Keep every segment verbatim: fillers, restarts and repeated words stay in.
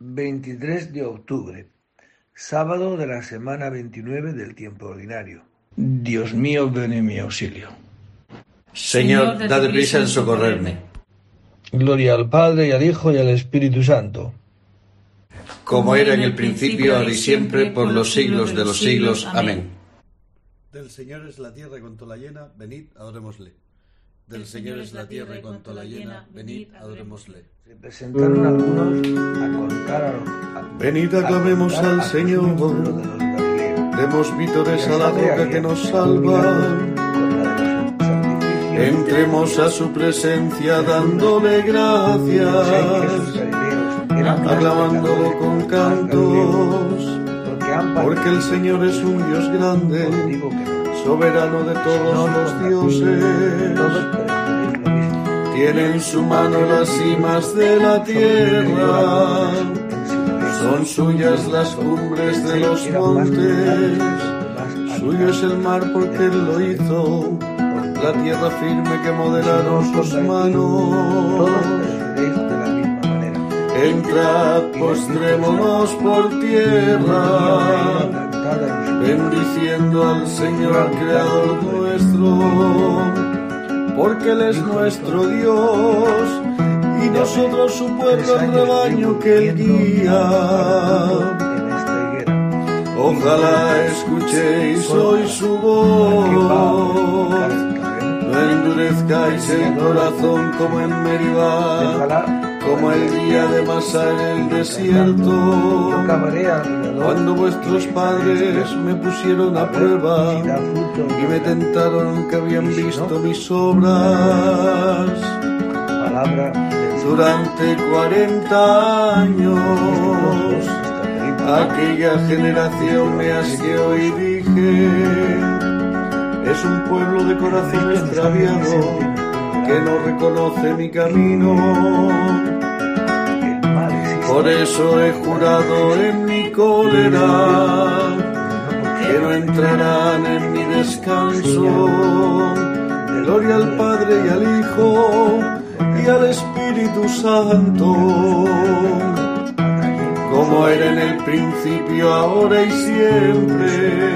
veintitrés de octubre, sábado de la semana veintinueve del tiempo ordinario. Dios mío, ven en mi auxilio. Señor, date prisa en socorrerme. Gloria al Padre, y al Hijo, y al Espíritu Santo. Como era en el principio, ahora y siempre, por los siglos de los siglos. Amén. Del Señor es la tierra y cuanto la llena, venid, adorémosle. Del Señor es la tierra y cuanto la llena, venid, adorémosle. Se presentaron algunos a contar a los... a- Venid, a aclamemos contar al a los Señor. pueblos de los Galileos. Demos vítores a la Esta roca tarea que nos combinada salva. con la de los sacrificios. Entremos a su presencia dándole Sé que sus gracias, Galileos eran más aclamándolo pecadores con que los más galileos, cantos, porque han porque el Señor es un Dios grande, contigo que no. soberano de todos los dioses. Todos pereceréis lo mismo. Tiene en su mano las cimas de la tierra, son suyas las cumbres de los montes, suyo es el mar porque él lo hizo, la tierra firme que modelaron sus manos. Todos pereceréis de la misma manera. Entrad, postrémonos por tierra, bendiciendo al Señor Creador nuestro, porque Él es nuestro Dios, y nosotros su pueblo, el rebaño que Él guía. Ojalá escuchéis hoy su voz, no endurezcáis el corazón como en Meribá, como el día de Masá en el desierto, cuando vuestros padres me pusieron a prueba y me tentaron aunque habían visto mis obras. Durante cuarenta años aquella generación me asqueó y dije: es un pueblo de corazón extraviado que no reconoce mi camino. Por eso he jurado en mi cólera que no entrarán en mi descanso. Gloria al Padre y al Hijo y al Espíritu Santo, como era en el principio, ahora y siempre,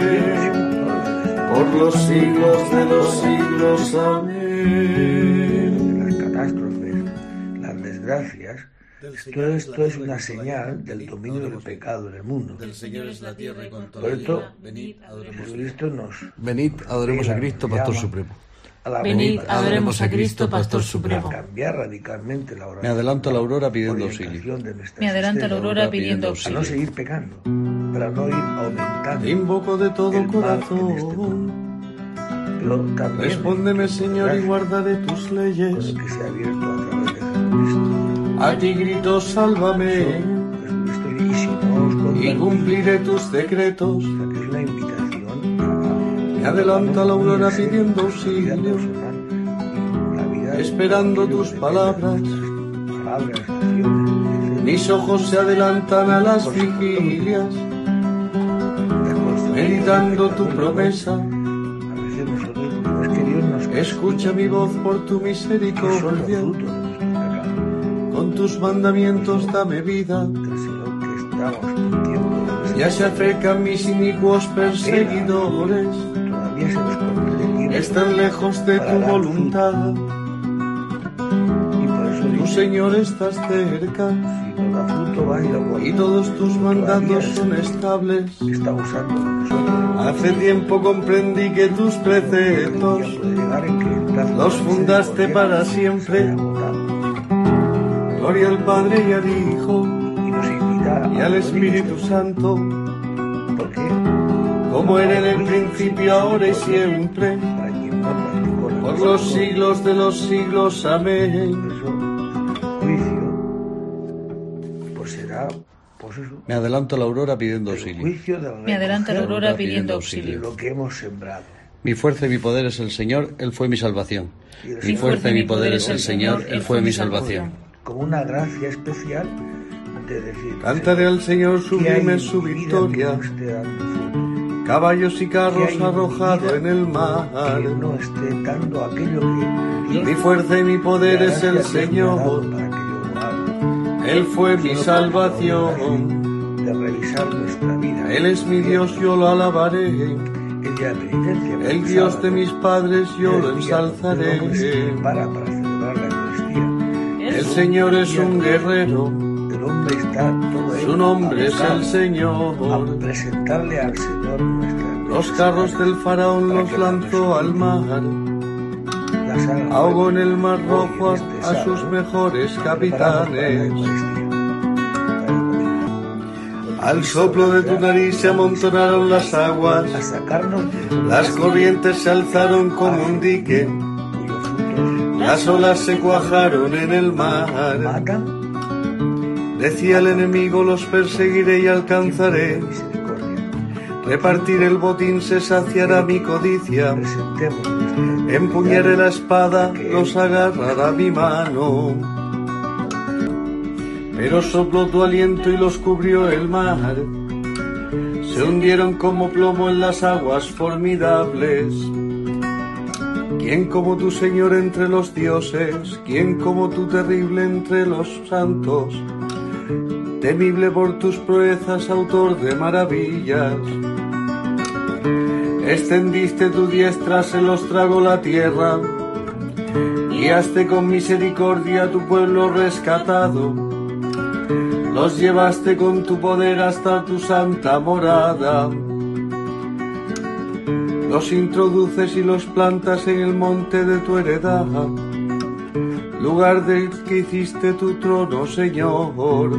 por los siglos de los siglos. Amén. Las catástrofes, las desgracias, todo esto es una señal del dominio del pecado en el mundo. Del Señor es la tierra y cuanto Por la esto, llena, venid, adorémosle. Jesucristo nos Venid, adoremos a Cristo, Pastor llama Supremo. a la Venid, voluntad adoremos a Cristo, Pastor a Supremo. cambiar radicalmente la oración. Me adelanto a la aurora pidiendo orientación auxilio. de nuestra Me adelanto a la existencia, aurora pidiendo a no auxilio. seguir pecando, para no ir aumentando Invoco de todo el mal en este corazón. mundo. Pero también Respóndeme, Señor, y guardaré tus con leyes. el que se ha abierto a través de Jesucristo. A ti grito, sálvame, Jesucristo, y si no os y convertís, cumpliré tus decretos. o sea, que es una invitación a Me adelanto a la aurora pidiendo la vida auxilio, personal, la vida esperando de tus Dios, palabras. palabras, acciones, Mis ojos se adelantan a las vigilias, meditando tu promesa. A veces nosotros, no es que Dios nos Escucha mi voz por tu que son los misericordia, frutos de nuestros pecados. con tus mandamientos dame vida. Del Señor que estamos en tiempo de Ya se acercan mis inicuos perseguidores, todavía se nos concede tiempo están lejos de para tu dar voluntad. fruto. Y por eso Tu dice, Señor estás cerca, si no da fruto, va y lo guarda. y todos tus mandatos Todavía son estables. está usando con nosotros. Hace tiempo comprendí que tus preceptos Ya puede llegar en que el plazo los de fundaste misericordia para se siempre. haya agotado. Gloria al Padre y al Hijo Y nos invita y a al morir Espíritu Santo, porque como era en el principio, ahora y siempre, para quien no practicó la por los misericordia, siglos de los siglos. Amén. por eso el juicio pues será pues eso, Me adelanto a la aurora pidiendo el auxilio. juicio del Me adelanto a la recoger aurora pidiendo de auxilio. lo que hemos sembrado. Mi fuerza y mi poder es el Señor, Él fue mi salvación. Y el Mi Señor, fuerza y mi poder es el Señor, Él fue mi salvación. como una gracia especial de decir, Cantaré al Señor ¿qué hay sublime en su mi vida victoria. que no esté dando fruto? Caballos y ¿Qué carros hay en mi arrojado vida en el que mar. no esté dando aquello que Dios Mi fuerza y mi poder la es el gracia que me ha dado Señor. para que yo lo haga? Él fue mi salvación. De revisar nuestra vida. Él es mi Dios, yo lo alabaré. El día de penitencia, el Dios de mis padres, yo lo ensalzaré. Para, para celebrar la Eucaristía. El Señor es un guerrero. El hombre está todo Su nombre es el Señor. A presentarle al Señor nuestra. Los carros del faraón los lanzó al mar. Ahogó en el mar rojo a sus mejores capitanes. Al soplo de tu nariz se amontonaron las aguas. Las corrientes se alzaron como un dique. Las olas se cuajaron en el mar. Decía el enemigo, los perseguiré y alcanzaré. Repartir el botín se saciará mi codicia. Empuñaré la espada, los agarrará mi mano. Pero sopló tu aliento y los cubrió el mar. Se hundieron como plomo en las aguas formidables. ¿Quién como tu Señor entre los dioses? ¿Quién como tú terrible entre los santos? Temible por tus proezas, autor de maravillas. Extendiste tu diestra, se los tragó la tierra. Guiaste con misericordia a tu pueblo rescatado. Los llevaste con tu poder hasta tu santa morada. Los introduces y los plantas en el monte de tu heredad, lugar del que hiciste tu trono, Señor.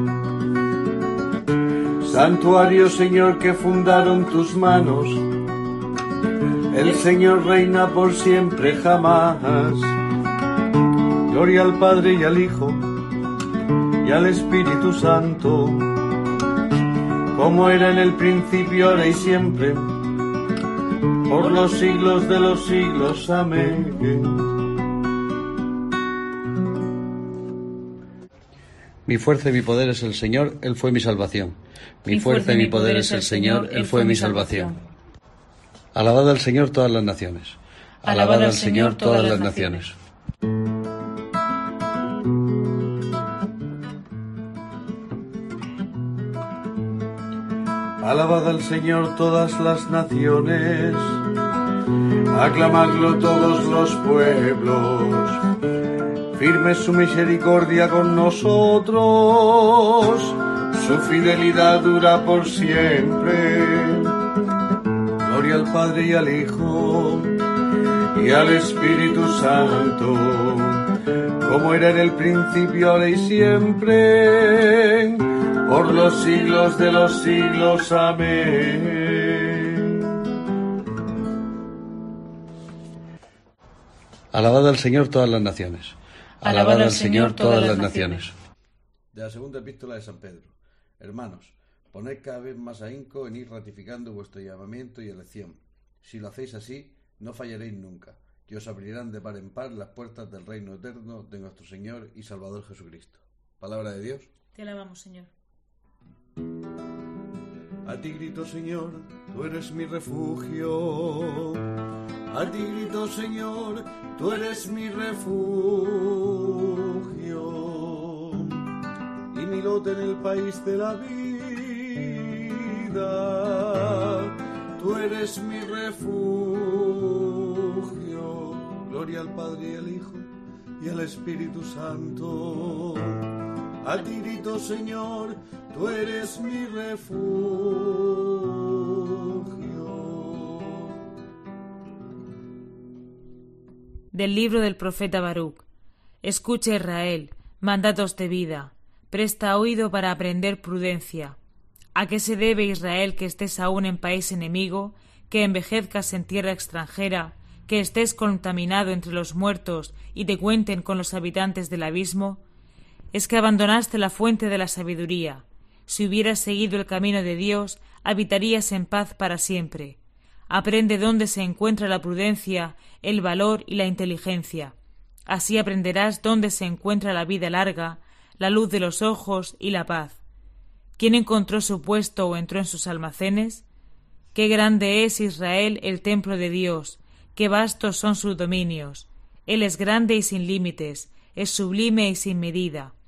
Santuario, Señor, que fundaron tus manos. El Señor reina por siempre, jamás. Gloria al Padre y al Hijo y al Espíritu Santo, como era en el principio, ahora y siempre, por los siglos de los siglos. Amén. Mi fuerza y mi poder es el Señor, Él fue mi salvación. Mi fuerza y mi poder es el Señor, Él fue mi salvación. Alabad al Señor todas las naciones. Alabad al Señor todas las naciones. Alabad al Señor todas las naciones, aclamadlo todos los pueblos. Firme su misericordia con nosotros, su fidelidad dura por siempre. Gloria al Padre y al Hijo y al Espíritu Santo, como era en el principio, ahora y siempre, por los siglos de los siglos. Amén. Alabad al Señor todas las naciones. Alabad al Señor todas las naciones. De la segunda epístola de San Pedro. Hermanos, poned cada vez más ahínco en ir ratificando vuestro llamamiento y elección. Si lo hacéis así, no fallaréis nunca, que os abrirán de par en par las puertas del reino eterno de nuestro Señor y Salvador Jesucristo. Palabra de Dios. Te alabamos, Señor. A ti grito, Señor, tú eres mi refugio. A ti grito, Señor, tú eres mi refugio. Y mi lote en el país de la vida. Tú eres mi refugio. Gloria al Padre y al Hijo y al Espíritu Santo. A ti grito, Señor, tú eres mi refugio. Del libro del profeta Baruc. Escucha, Israel, mandatos de vida, presta oído para aprender prudencia. ¿A qué se debe, Israel, que estés aún en país enemigo, que envejezcas en tierra extranjera, que estés contaminado entre los muertos y te cuenten con los habitantes del abismo? Es que abandonaste la fuente de la sabiduría. Si hubieras seguido el camino de Dios, habitarías en paz para siempre. Aprende dónde se encuentra la prudencia, el valor y la inteligencia. Así aprenderás dónde se encuentra la vida larga, la luz de los ojos y la paz. ¿Quién encontró su puesto o entró en sus almacenes? Qué grande es Israel, el templo de Dios, qué vastos son sus dominios. Él es grande y sin límites, es sublime y sin medida.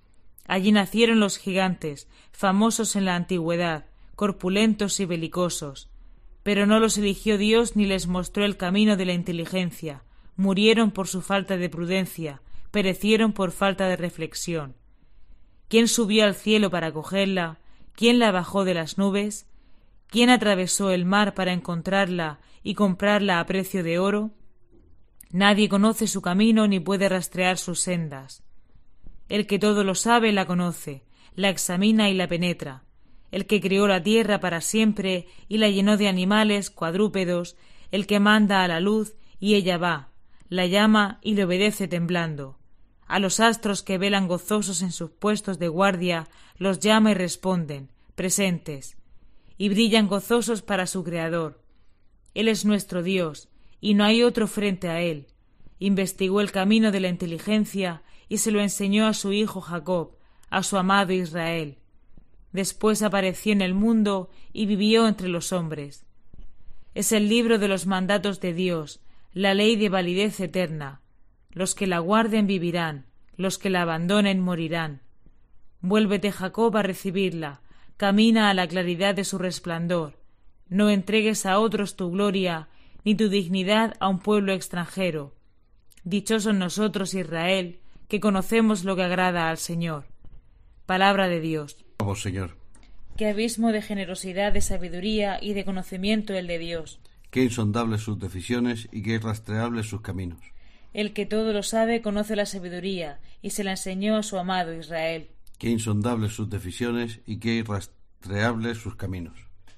Allí nacieron los gigantes, famosos en la antigüedad, corpulentos y belicosos. Pero no los eligió Dios ni les mostró el camino de la inteligencia. Murieron por su falta de prudencia, perecieron por falta de reflexión. ¿Quién subió al cielo para cogerla? ¿Quién la bajó de las nubes? ¿Quién atravesó el mar para encontrarla y comprarla a precio de oro? Nadie conoce su camino ni puede rastrear sus sendas. El que todo lo sabe la conoce, la examina y la penetra. El que creó la tierra para siempre y la llenó de animales, cuadrúpedos, el que manda a la luz y ella va, la llama y le obedece temblando. A los astros que velan gozosos en sus puestos de guardia, los llama y responden, presentes, y brillan gozosos para su Creador. Él es nuestro Dios, y no hay otro frente a él. Investigó el camino de la inteligencia y se lo enseñó a su hijo Jacob, a su amado Israel. Después apareció en el mundo y vivió entre los hombres. Es el libro de los mandatos de Dios, la ley de validez eterna. Los que la guarden vivirán, los que la abandonen morirán. Vuélvete, Jacob, a recibirla, camina a la claridad de su resplandor. No entregues a otros tu gloria, ni tu dignidad a un pueblo extranjero. Dichosos nosotros, Israel, que conocemos lo que agrada al Señor. Palabra de Dios. Vamos, Señor. Qué abismo de generosidad, de sabiduría y de conocimiento el de Dios. Qué insondables sus decisiones y qué irrastreables sus caminos. El que todo lo sabe conoce la sabiduría y se la enseñó a su amado Israel. Qué insondables sus decisiones y qué irrastreables sus caminos.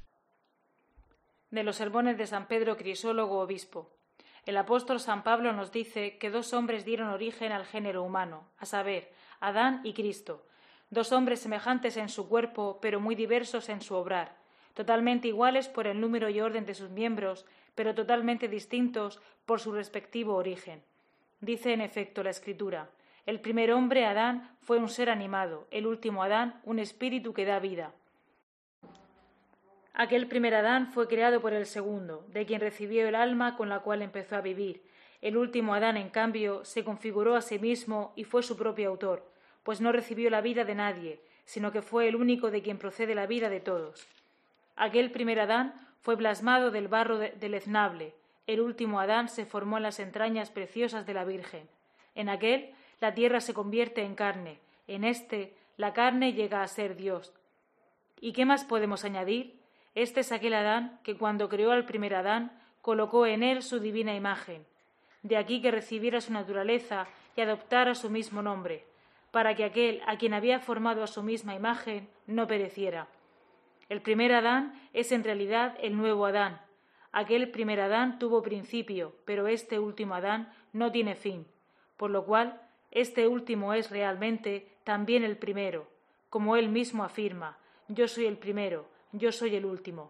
De los sermones de San Pedro Crisólogo, obispo. El apóstol San Pablo nos dice que dos hombres dieron origen al género humano, a saber, Adán y Cristo, dos hombres semejantes en su cuerpo, pero muy diversos en su obrar, totalmente iguales por el número y orden de sus miembros, pero totalmente distintos por su respectivo origen. Dice en efecto la Escritura: el primer hombre, Adán, fue un ser animado, el último Adán, un espíritu que da vida. Aquel primer Adán fue creado por el segundo, de quien recibió el alma con la cual empezó a vivir. El último Adán, en cambio, se configuró a sí mismo y fue su propio autor, pues no recibió la vida de nadie, sino que fue el único de quien procede la vida de todos. Aquel primer Adán fue plasmado del barro de, deleznable. El último Adán se formó en las entrañas preciosas de la Virgen. En aquel, la tierra se convierte en carne. En este, la carne llega a ser Dios. ¿Y qué más podemos añadir? Este es aquel Adán que cuando creó al primer Adán, colocó en él su divina imagen. De aquí que recibiera su naturaleza y adoptara su mismo nombre, para que aquel a quien había formado a su misma imagen no pereciera. El primer Adán es en realidad el nuevo Adán. Aquel primer Adán tuvo principio, pero este último Adán no tiene fin, por lo cual este último es realmente también el primero, como él mismo afirma: yo soy el primero, yo soy el último.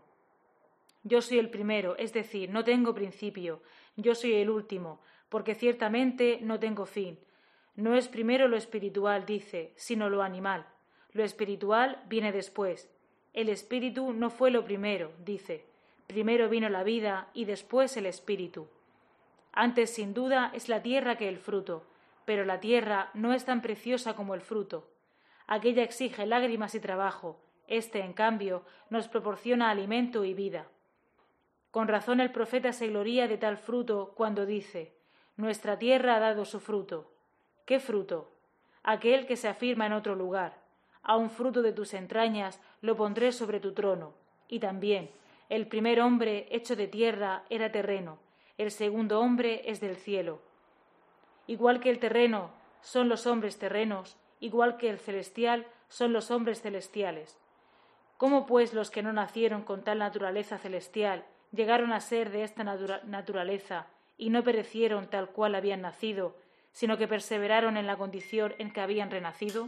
Yo soy el primero, es decir, no tengo principio, yo soy el último, porque ciertamente no tengo fin. No es primero lo espiritual, dice, sino lo animal. Lo espiritual viene después. El espíritu no fue lo primero, dice. Primero vino la vida y después el espíritu. Antes, sin duda, es la tierra que el fruto, pero la tierra no es tan preciosa como el fruto. Aquella exige lágrimas y trabajo, este, en cambio, nos proporciona alimento y vida. Con razón el profeta se gloría de tal fruto cuando dice: nuestra tierra ha dado su fruto. ¿Qué fruto? Aquel que se afirma en otro lugar: a un fruto de tus entrañas lo pondré sobre tu trono. Y también, el primer hombre hecho de tierra era terreno, el segundo hombre es del cielo. Igual que el terreno son los hombres terrenos, igual que el celestial son los hombres celestiales. ¿Cómo pues los que no nacieron con tal naturaleza celestial llegaron a ser de esta natura- naturaleza y no perecieron tal cual habían nacido, sino que perseveraron en la condición en que habían renacido?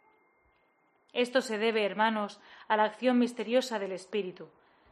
Esto se debe, hermanos, a la acción misteriosa del Espíritu,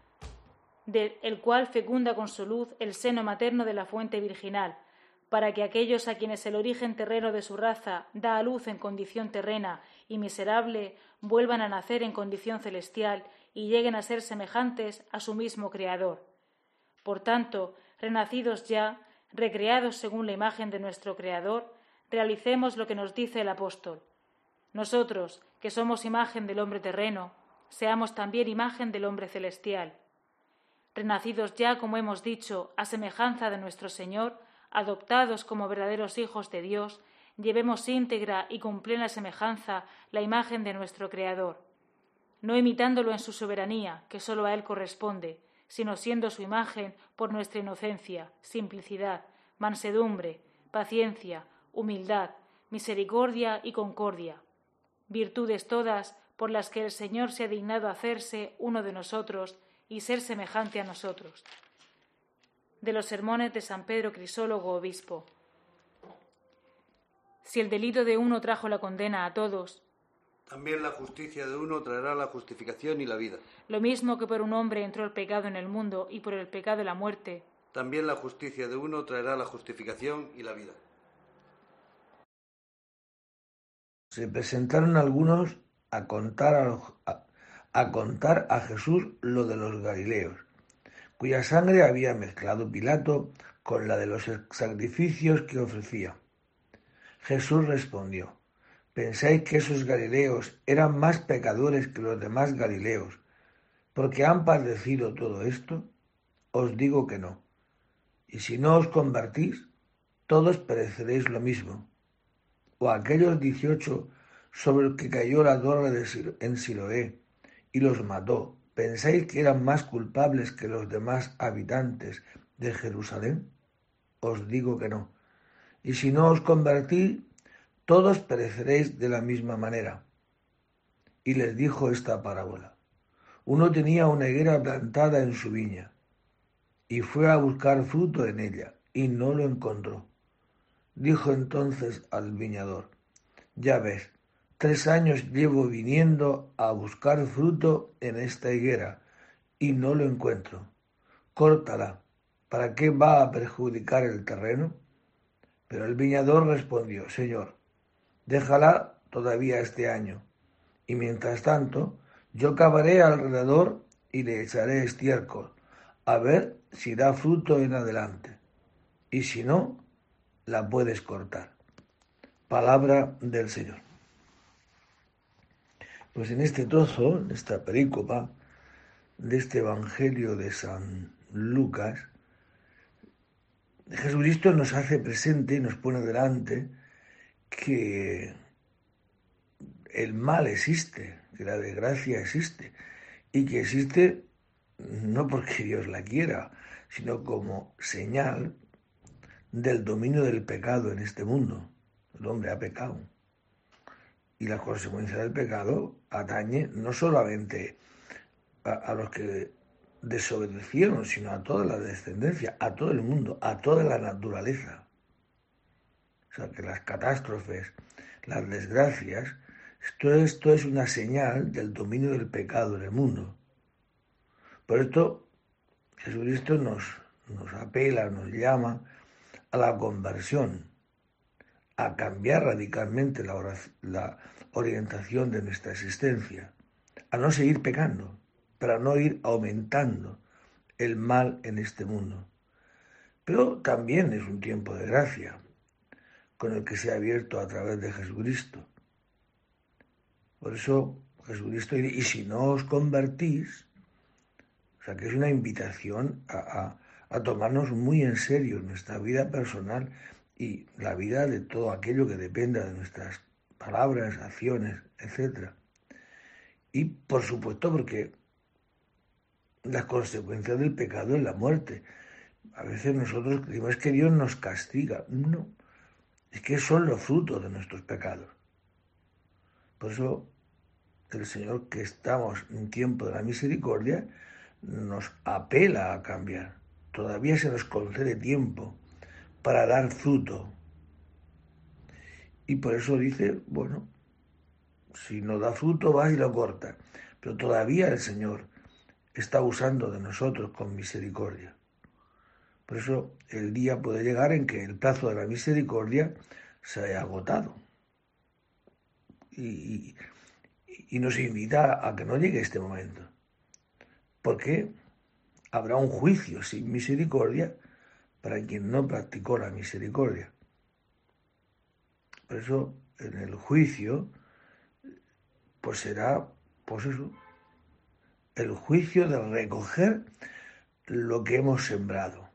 del el cual fecunda con su luz el seno materno de la fuente virginal, para que aquellos a quienes el origen terreno de su raza da a luz en condición terrena y miserable, vuelvan a nacer en condición celestial y lleguen a ser semejantes a su mismo Creador. Por tanto, renacidos ya, recreados según la imagen de nuestro Creador, realicemos lo que nos dice el apóstol: Nosotros, que somos imagen del hombre terreno, seamos también imagen del hombre celestial. Renacidos ya, como hemos dicho, a semejanza de nuestro Señor, adoptados como verdaderos hijos de Dios, llevemos íntegra y con plena semejanza la imagen de nuestro Creador, no imitándolo en su soberanía, que sólo a Él corresponde, sino siendo su imagen por nuestra inocencia, simplicidad, mansedumbre, paciencia, humildad, misericordia y concordia, virtudes todas por las que el Señor se ha dignado hacerse uno de nosotros y ser semejante a nosotros. De los sermones de San Pedro Crisólogo, obispo. Si el delito de uno trajo la condena a todos, también la justicia de uno traerá la justificación y la vida. Lo mismo que por un hombre entró el pecado en el mundo y por el pecado la muerte, también la justicia de uno traerá la justificación y la vida. Se presentaron algunos a contar a, a, a contar a Jesús lo de los galileos, cuya sangre había mezclado Pilato con la de los sacrificios que ofrecía. Jesús respondió: ¿Pensáis que esos galileos eran más pecadores que los demás galileos, porque han padecido todo esto? Os digo que no. Y si no os convertís, todos pereceréis lo mismo. O aquellos dieciocho sobre los que cayó la torre de Sil- en Siloé y los mató, ¿pensáis que eran más culpables que los demás habitantes de Jerusalén? Os digo que no. Y si no os convertís, todos pereceréis de la misma manera. Y les dijo esta parábola. Uno tenía una higuera plantada en su viña, y fue a buscar fruto en ella, y no lo encontró. Dijo entonces al viñador: Ya ves, tres años llevo viniendo a buscar fruto en esta higuera, y no lo encuentro. Córtala, ¿para qué va a perjudicar el terreno? Pero el viñador respondió: Señor, déjala todavía este año, y mientras tanto yo cavaré alrededor y le echaré estiércol, a ver si da fruto en adelante, y si no, la puedes cortar. Palabra del Señor. Pues en este trozo, en esta perícopa de este Evangelio de San Lucas, Jesucristo nos hace presente y nos pone delante que el mal existe, que la desgracia existe, y que existe no porque Dios la quiera, sino como señal del dominio del pecado en este mundo. El hombre ha pecado. Y la consecuencia del pecado atañe no solamente a, a los que desobedecieron, sino a toda la descendencia, a todo el mundo, a toda la naturaleza. O sea, que las catástrofes, las desgracias, esto, esto es una señal del dominio del pecado en el mundo. Por esto, Jesucristo nos, nos apela, nos llama a la conversión, a cambiar radicalmente la, oración, la orientación de nuestra existencia, a no seguir pecando, para no ir aumentando el mal en este mundo. Pero también es un tiempo de gracia, con el que se ha abierto a través de Jesucristo. Por eso Jesucristo dice: y si no os convertís, o sea que es una invitación a, a, a tomarnos muy en serio nuestra vida personal y la vida de todo aquello que dependa de nuestras palabras, acciones, etcétera. Y por supuesto porque las consecuencias del pecado es la muerte. A veces nosotros creemos que Dios nos castiga. No, es que son los frutos de nuestros pecados. Por eso el Señor, que estamos en tiempo de la misericordia, nos apela a cambiar. Todavía se nos concede tiempo para dar fruto. Y por eso dice, bueno, si no da fruto, vas y lo cortas. Pero todavía el Señor está usando de nosotros con misericordia. Por eso el día puede llegar en que el plazo de la misericordia se haya agotado. Y, y, y nos invita a que no llegue este momento. Porque habrá un juicio sin misericordia para quien no practicó la misericordia. Por eso, en el juicio, pues será, pues eso, el juicio de recoger lo que hemos sembrado.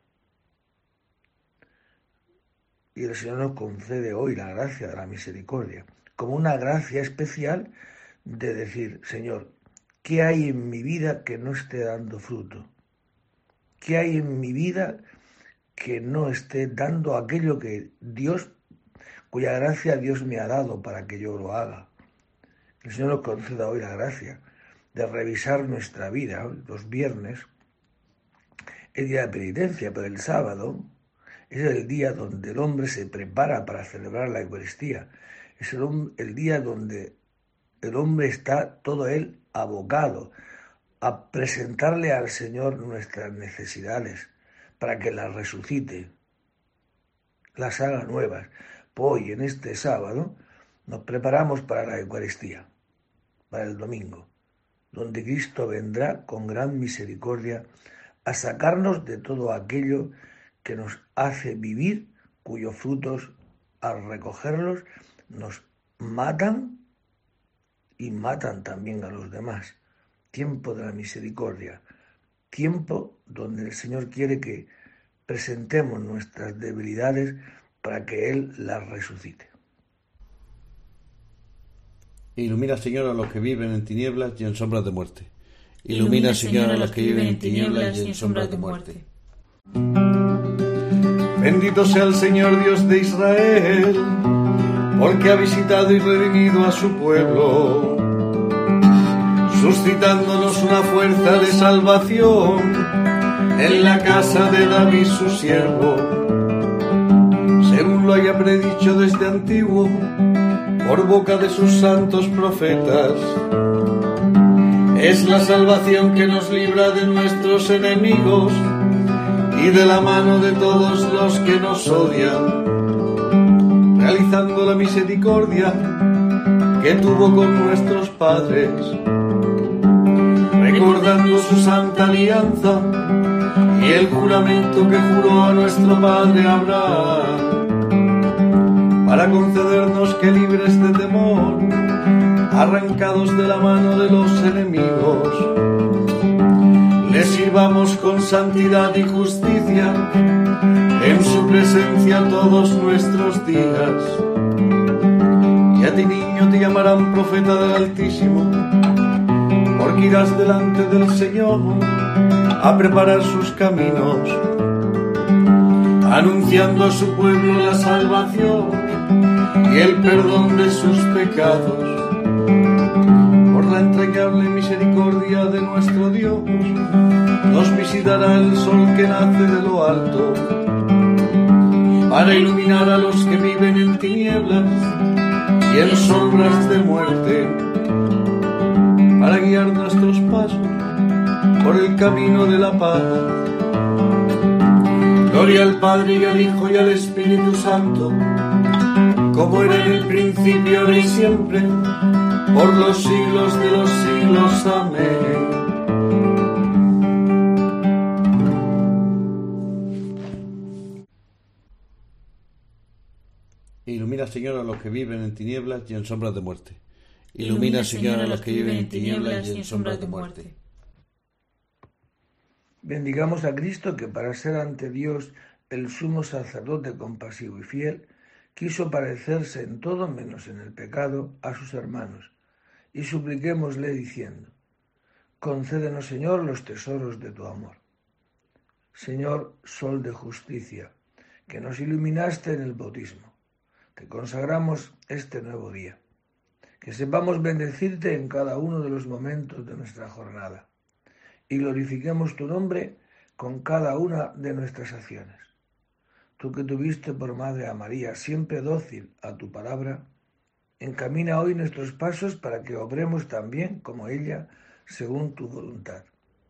Y el Señor nos concede hoy la gracia de la misericordia, como una gracia especial de decir, Señor, ¿qué hay en mi vida que no esté dando fruto? ¿Qué hay en mi vida que no esté dando aquello que Dios, cuya gracia Dios me ha dado para que yo lo haga? El Señor nos conceda hoy la gracia de revisar nuestra vida. Los viernes es día de penitencia, pero el sábado es el día donde el hombre se prepara para celebrar la Eucaristía. Es el, el día donde el hombre está todo él abocado a presentarle al Señor nuestras necesidades para que las resucite, las haga nuevas. Pues hoy, en este sábado, nos preparamos para la Eucaristía, para el domingo, donde Cristo vendrá con gran misericordia a sacarnos de todo aquello que nos hace vivir, cuyos frutos, al recogerlos, nos matan y matan también a los demás. Tiempo de la misericordia, tiempo donde el Señor quiere que presentemos nuestras debilidades para que Él las resucite. Ilumina, Señor, a los que viven en tinieblas y en sombras de muerte. Ilumina, Señor, a los que viven en tinieblas y en sombras de muerte. Bendito sea el Señor Dios de Israel, porque ha visitado y redimido a su pueblo, suscitándonos una fuerza de salvación en la casa de David su siervo, según lo haya predicho desde antiguo por boca de sus santos profetas. Es la salvación que nos libra de nuestros enemigos y de la mano de todos los que nos odian, realizando la misericordia que tuvo con nuestros padres, recordando su santa alianza y el juramento que juró a nuestro padre Abraham, para concedernos que libres de temor, arrancados de la mano de los enemigos, le sirvamos con santidad y justicia en su presencia todos nuestros días. Y a ti, niño, te llamarán profeta del Altísimo, porque irás delante del Señor a preparar sus caminos, anunciando a su pueblo la salvación y el perdón de sus pecados. Por la entrañable misericordia de nuestro Dios, nos visitará el sol que nace de lo alto, para iluminar a los que viven en tinieblas y en sombras de muerte, para guiar nuestros pasos por el camino de la paz. Gloria al Padre y al Hijo y al Espíritu Santo, como era en el principio, ahora y siempre, por los siglos de los siglos. Amén. Ilumina, Señor, a los que viven en tinieblas y en sombras de muerte. Ilumina, Señor, a los que viven en tinieblas y en sombras de muerte. Bendigamos a Cristo, que para ser ante Dios el sumo sacerdote compasivo y fiel, quiso parecerse en todo menos en el pecado a sus hermanos, y supliquémosle diciendo: concédenos, Señor, los tesoros de tu amor. Señor, sol de justicia, que nos iluminaste en el bautismo, te consagramos este nuevo día, que sepamos bendecirte en cada uno de los momentos de nuestra jornada, y glorifiquemos tu nombre con cada una de nuestras acciones. Tú que tuviste por madre a María, siempre dócil a tu palabra, encamina hoy nuestros pasos para que obremos también como ella, según tu voluntad.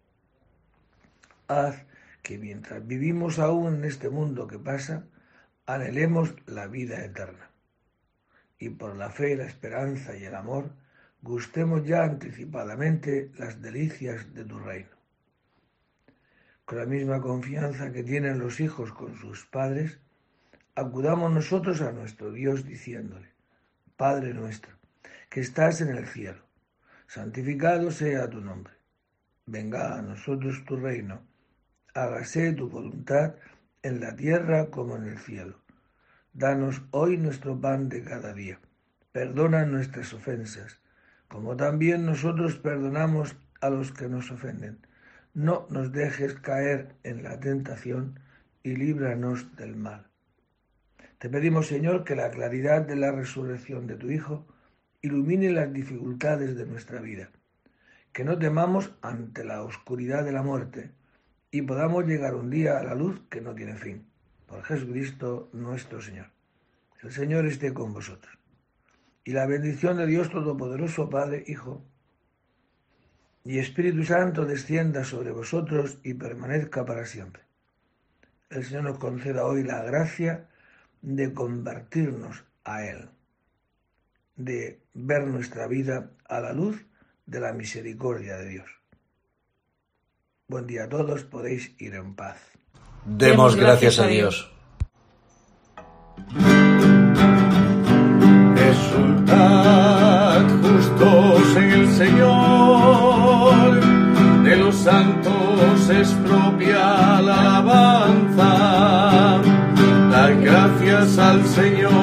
Haz que mientras vivimos aún en este mundo que pasa, anhelemos la vida eterna, y por la fe, la esperanza y el amor, gustemos ya anticipadamente las delicias de tu reino. Con la misma confianza que tienen los hijos con sus padres, acudamos nosotros a nuestro Dios diciéndole: Padre nuestro, que estás en el cielo, santificado sea tu nombre. Venga a nosotros tu reino, hágase tu voluntad en la tierra como en el cielo. Danos hoy nuestro pan de cada día. Perdona nuestras ofensas, como también nosotros perdonamos a los que nos ofenden. No nos dejes caer en la tentación y líbranos del mal. Te pedimos, Señor, que la claridad de la resurrección de tu Hijo ilumine las dificultades de nuestra vida, que no temamos ante la oscuridad de la muerte y podamos llegar un día a la luz que no tiene fin. Por Jesucristo nuestro Señor. El Señor esté con vosotros. Y la bendición de Dios Todopoderoso, Padre, Hijo y Espíritu Santo descienda sobre vosotros y permanezca para siempre. El Señor nos conceda hoy la gracia de convertirnos a Él, de ver nuestra vida a la luz de la misericordia de Dios. Buen día a todos, podéis ir en paz. Demos gracias a Dios. Exultad justos en el Señor, de los santos es propia la alabanza. Dar gracias al Señor